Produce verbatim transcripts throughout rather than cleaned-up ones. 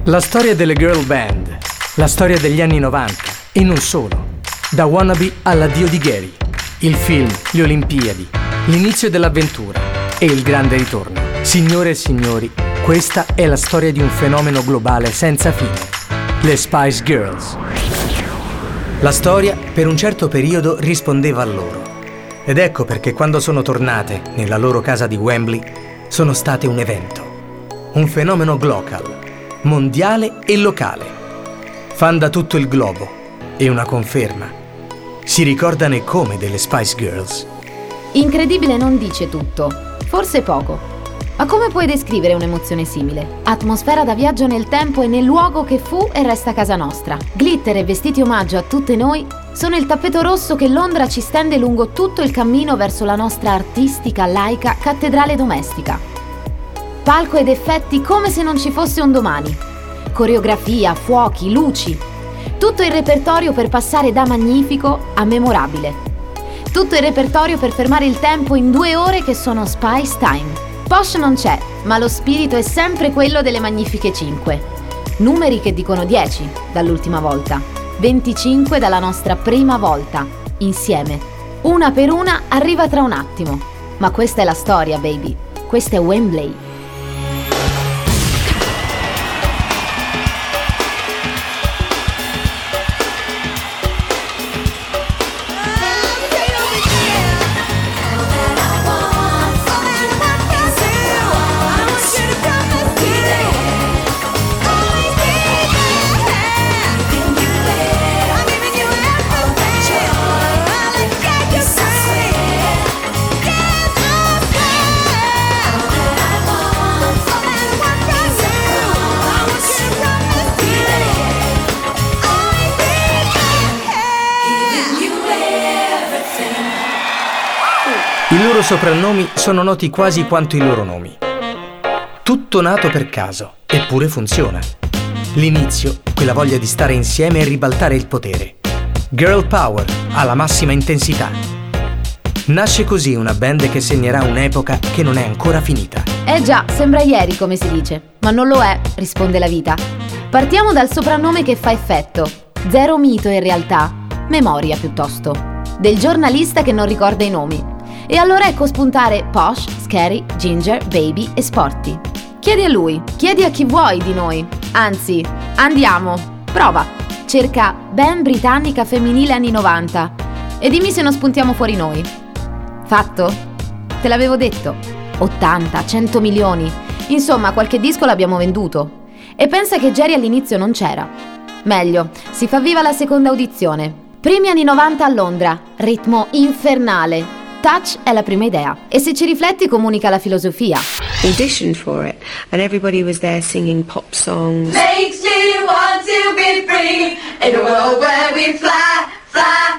La storia delle girl band, la storia degli anni novanta e non solo. Da Wannabe all'addio di Gary, il film, le Olimpiadi, l'inizio dell'avventura e il grande ritorno. Signore e signori, questa è la storia di un fenomeno globale senza fine. Le Spice Girls. La storia per un certo periodo rispondeva a loro. Ed ecco perché quando sono tornate nella loro casa di Wembley sono state un evento. Un fenomeno global, mondiale e locale. Fan da tutto il globo e una conferma. Si ricordano e come delle Spice Girls. Incredibile non dice tutto, forse poco. Ma come puoi descrivere un'emozione simile? Atmosfera da viaggio nel tempo e nel luogo che fu e resta casa nostra. Glitter e vestiti omaggio a tutte noi sono il tappeto rosso che Londra ci stende lungo tutto il cammino verso la nostra artistica, laica cattedrale domestica. Palco ed effetti come se non ci fosse un domani. Coreografia, fuochi, luci. Tutto il repertorio per passare da magnifico a memorabile. Tutto il repertorio per fermare il tempo in due ore che sono Spice Time. Posh non c'è, ma lo spirito è sempre quello delle Magnifiche cinque. Numeri che dicono dieci dall'ultima volta, venticinque dalla nostra prima volta, insieme. Una per una arriva tra un attimo. Ma questa è la storia, baby. Questa è Wembley. I loro soprannomi sono noti quasi quanto i loro nomi. Tutto nato per caso, eppure funziona. L'inizio, quella voglia di stare insieme e ribaltare il potere. Girl power, alla massima intensità. Nasce così una band che segnerà un'epoca che non è ancora finita. Eh già, sembra ieri come si dice, ma non lo è, risponde la vita. Partiamo dal soprannome che fa effetto. Zero mito in realtà, memoria piuttosto. Del giornalista che non ricorda i nomi. E allora ecco spuntare Posh, Scary, Ginger, Baby e Sporty. Chiedi a lui, chiedi a chi vuoi di noi. Anzi, andiamo, prova. Cerca band britannica femminile anni novanta e dimmi se non spuntiamo fuori noi. Fatto? Te l'avevo detto. ottanta, cento milioni. Insomma, qualche disco l'abbiamo venduto. E pensa che Geri all'inizio non c'era. Meglio, si fa viva la seconda audizione. Primi anni novanta a Londra, ritmo infernale. Touch è la prima idea e se ci rifletti comunica la filosofia. Auditioned for it and everybody was there singing pop songs. Makes me want to be free in a world where we fly, fly,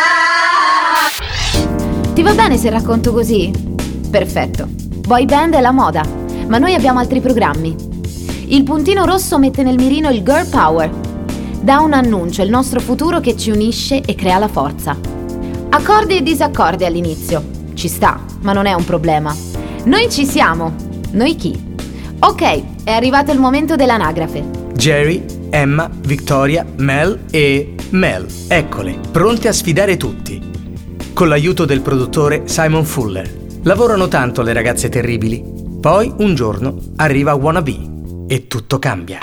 fly. Ti va bene se racconto così? Perfetto. Boy band è la moda, ma noi abbiamo altri programmi. Il puntino rosso mette nel mirino il girl power. Dà un annuncio, il nostro futuro che ci unisce e crea la forza. Accordi e disaccordi all'inizio. Ci sta, ma non è un problema. Noi ci siamo. Noi chi? Ok, è arrivato il momento dell'anagrafe. Geri, Emma, Victoria, Mel e Mel, eccole, pronte a sfidare tutti. Con l'aiuto del produttore Simon Fuller. Lavorano tanto le ragazze terribili. Poi, un giorno, arriva Wannabe e tutto cambia.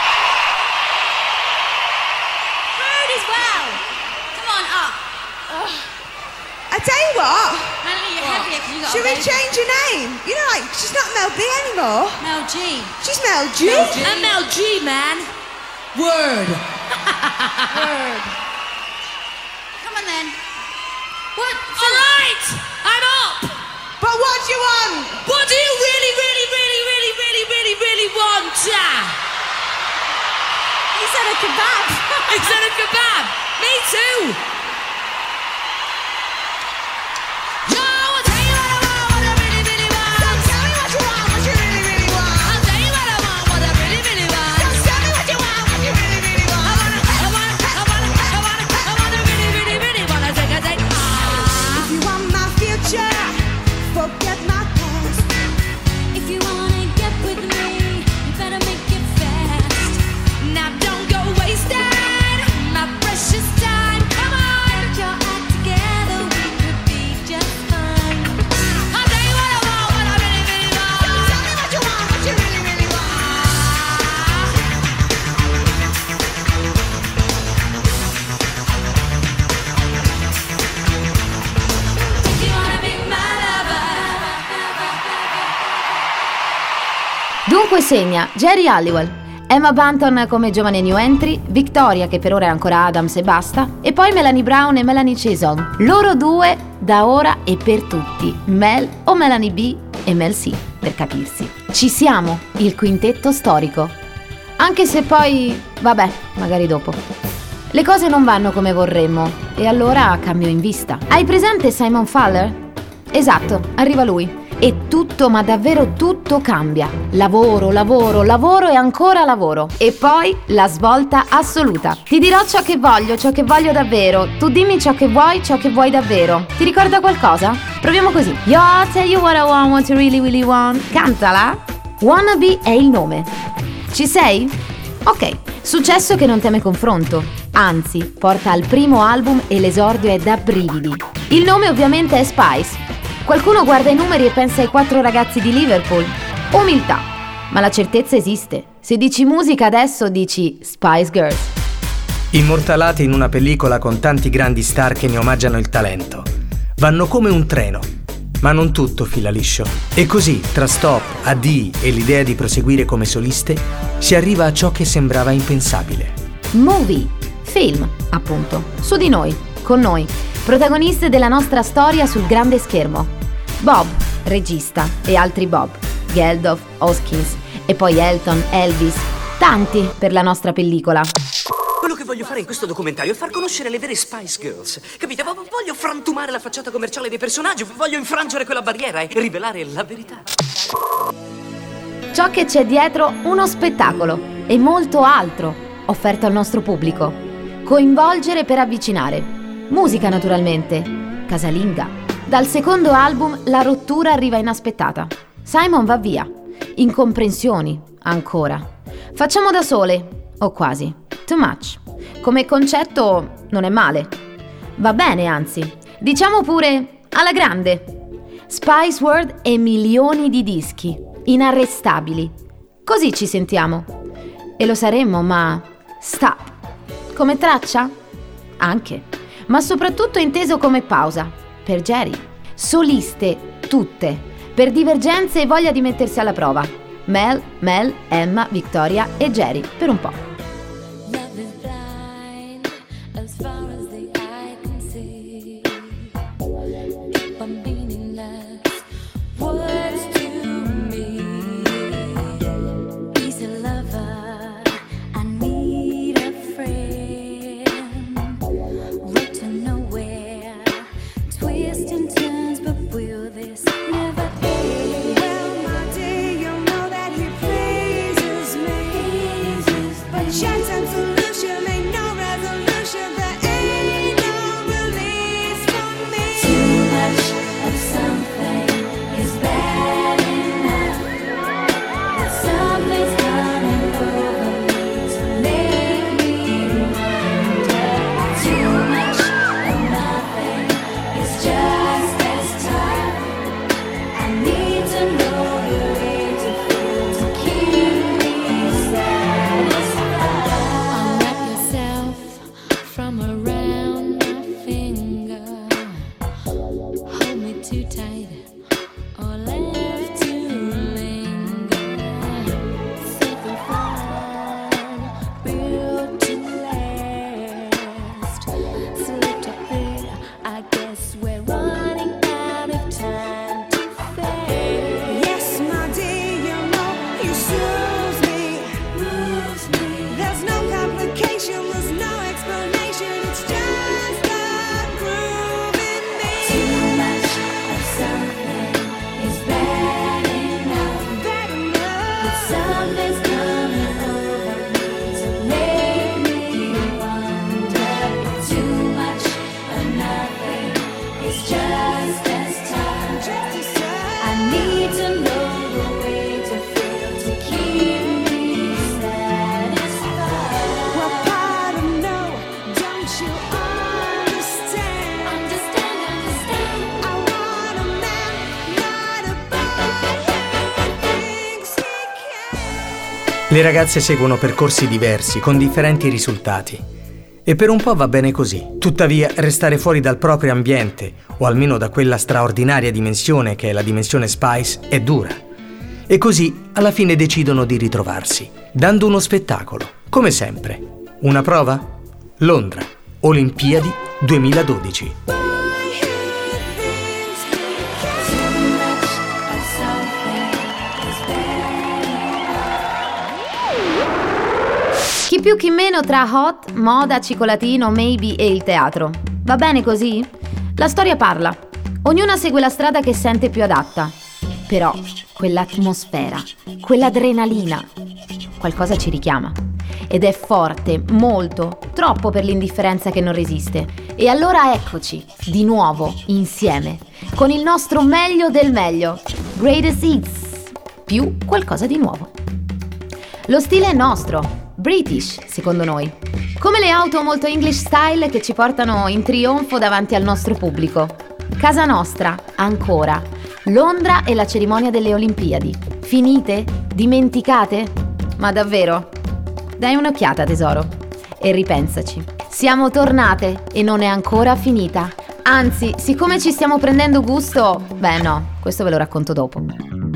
Should we change your name? You know, like, she's not Mel B anymore. Mel G. She's Mel G. Mel G. I'm Mel G, man. Word. Word. Come on then. What? All right, I'm up. But what do you want? What do you really, really, really, really, really, really, really want? He said a kebab. He said a kebab. Me too. If you wanna get with me, you better make it fast. Dunque segna Geri Halliwell, Emma Bunton come giovane new entry, Victoria che per ora è ancora Adams e basta, e poi Melanie Brown e Melanie Chisholm. Loro due da ora e per tutti, Mel o Melanie B e Mel C, per capirsi. Ci siamo, il quintetto storico. Anche se poi, vabbè, magari dopo. Le cose non vanno come vorremmo e allora cambio in vista. Hai presente Simon Fowler? Esatto, arriva lui. E tutto, ma davvero tutto cambia. Lavoro, lavoro, lavoro e ancora lavoro. E poi la svolta assoluta. Ti dirò ciò che voglio, ciò che voglio davvero. Tu dimmi ciò che vuoi, ciò che vuoi davvero. Ti ricorda qualcosa? Proviamo così. Yo, I'll tell you what I want, what you really, really want. Cantala. Wannabe è il nome. Ci sei? Ok. Successo che non teme confronto. Anzi, porta al primo album e l'esordio è da brividi. Il nome ovviamente è Spice. Qualcuno guarda i numeri e pensa ai quattro ragazzi di Liverpool. Umiltà. Ma la certezza esiste. Se dici musica adesso dici Spice Girls. Immortalati in una pellicola con tanti grandi star che ne omaggiano il talento. Vanno come un treno. Ma non tutto fila liscio. E così, tra stop, addii e l'idea di proseguire come soliste, si arriva a ciò che sembrava impensabile. Movie. Film, appunto. Su di noi. Con noi. Protagoniste della nostra storia sul grande schermo. Bob, regista, e altri Bob, Geldof, Hoskins, e poi Elton, Elvis, tanti per la nostra pellicola. Quello che voglio fare in questo documentario è far conoscere le vere Spice Girls. Capite? Voglio frantumare la facciata commerciale dei personaggi, voglio infrangere quella barriera e rivelare la verità. Ciò che c'è dietro, uno spettacolo e molto altro offerto al nostro pubblico. Coinvolgere per avvicinare. Musica naturalmente, casalinga. Dal secondo album la rottura arriva inaspettata. Simon va via. Incomprensioni, ancora. Facciamo da sole, o quasi. Too much. Come concetto non è male. Va bene, anzi. Diciamo pure alla grande. Spice World e milioni di dischi. Inarrestabili. Così ci sentiamo. E lo saremmo, ma... Stop. Come traccia? Anche. Ma soprattutto inteso come pausa, per Geri. Soliste, tutte, per divergenze e voglia di mettersi alla prova. Mel, Mel, Emma, Victoria e Geri, per un po'. Le ragazze seguono percorsi diversi, con differenti risultati. E per un po' va bene così. Tuttavia, restare fuori dal proprio ambiente, o almeno da quella straordinaria dimensione che è la dimensione Spice, è dura. e così alla fine decidono di ritrovarsi, dando uno spettacolo, come sempre. Una prova? Londra, Olimpiadi duemiladodici. Chi più chi meno tra hot, moda, cicolatino, maybe e il teatro. Va bene così? La storia parla. Ognuna segue la strada che sente più adatta. Però quell'atmosfera, quell'adrenalina, qualcosa ci richiama. Ed è forte, molto, troppo per l'indifferenza che non resiste. E allora eccoci, di nuovo, insieme, con il nostro meglio del meglio. Greatest Hits, più qualcosa di nuovo. Lo stile è nostro. British, secondo noi. Come le auto molto English style che ci portano in trionfo davanti al nostro pubblico. Casa nostra, ancora. Londra e la cerimonia delle Olimpiadi. Finite? Dimenticate? Ma davvero? Dai un'occhiata, tesoro. E ripensaci. Siamo tornate e non è ancora finita. Anzi, siccome ci stiamo prendendo gusto... Beh no, questo ve lo racconto dopo.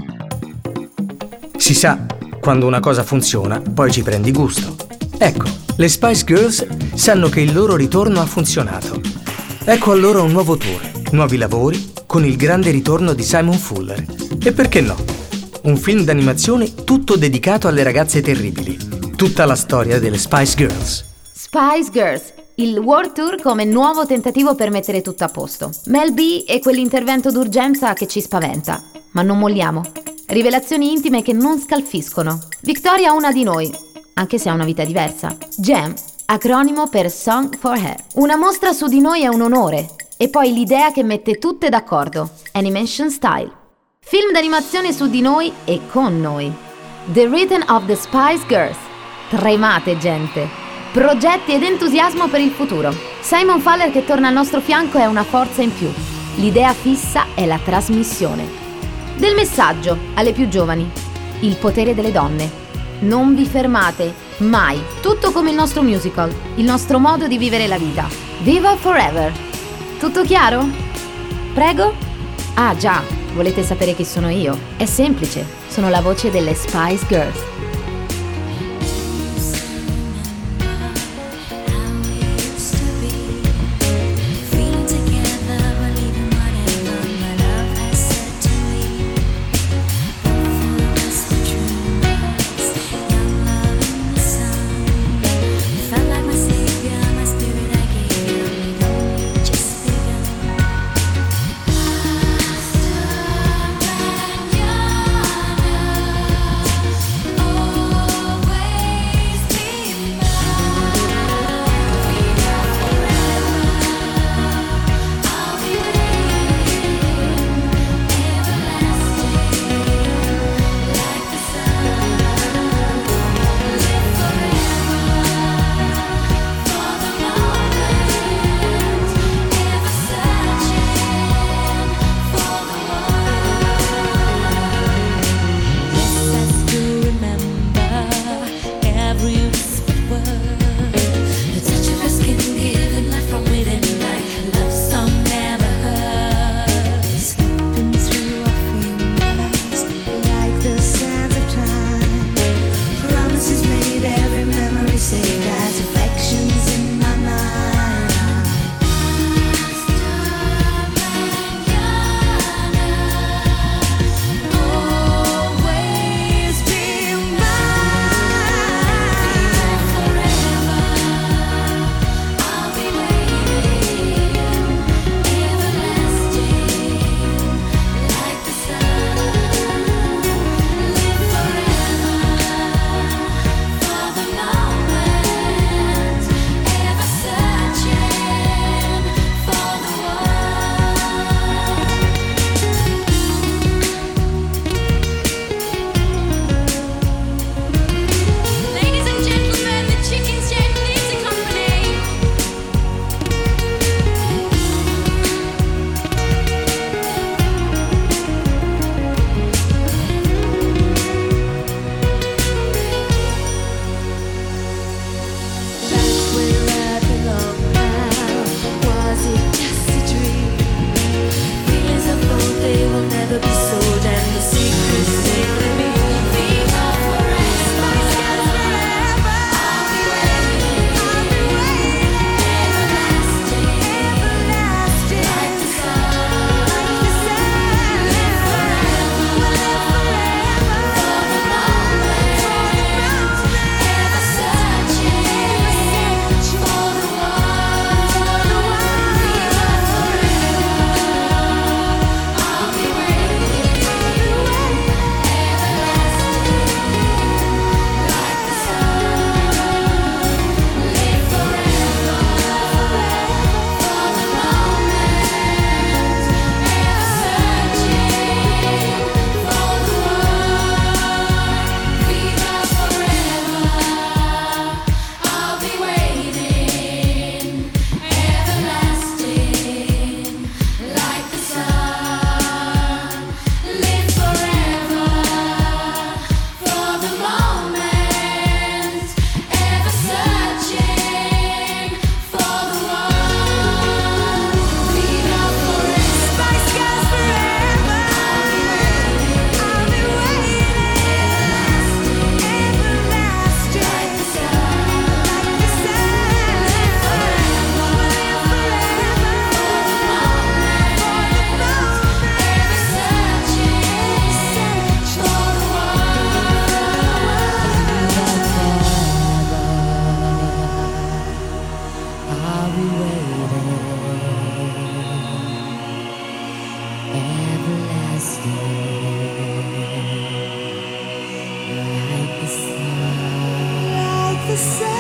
Si sa, quando una cosa funziona, poi ci prendi gusto. Ecco, le Spice Girls sanno che il loro ritorno ha funzionato. Ecco allora un nuovo tour, nuovi lavori, con il grande ritorno di Simon Fuller. E perché no? Un film d'animazione tutto dedicato alle ragazze terribili. Tutta la storia delle Spice Girls. Spice Girls, il World Tour come nuovo tentativo per mettere tutto a posto. Mel B e quell'intervento d'urgenza che ci spaventa. Ma non molliamo. Rivelazioni intime che non scalfiscono. Victoria una di noi, anche se ha una vita diversa. Jam, acronimo per Song for Her. Una mostra su di noi è un onore. E poi l'idea che mette tutte d'accordo. Animation Style. Film d'animazione su di noi e con noi. The Return of the Spice Girls. Tremate, gente. Progetti ed entusiasmo per il futuro. Simon Fuller che torna al nostro fianco è una forza in più. L'idea fissa è la trasmissione. Del messaggio alle più giovani. Il potere delle donne. Non vi fermate, mai. Tutto come il nostro musical, il nostro modo di vivere la vita. Viva Forever! Tutto chiaro? Prego? Ah già, volete sapere chi sono io? È semplice, sono la voce delle Spice Girls. Oh say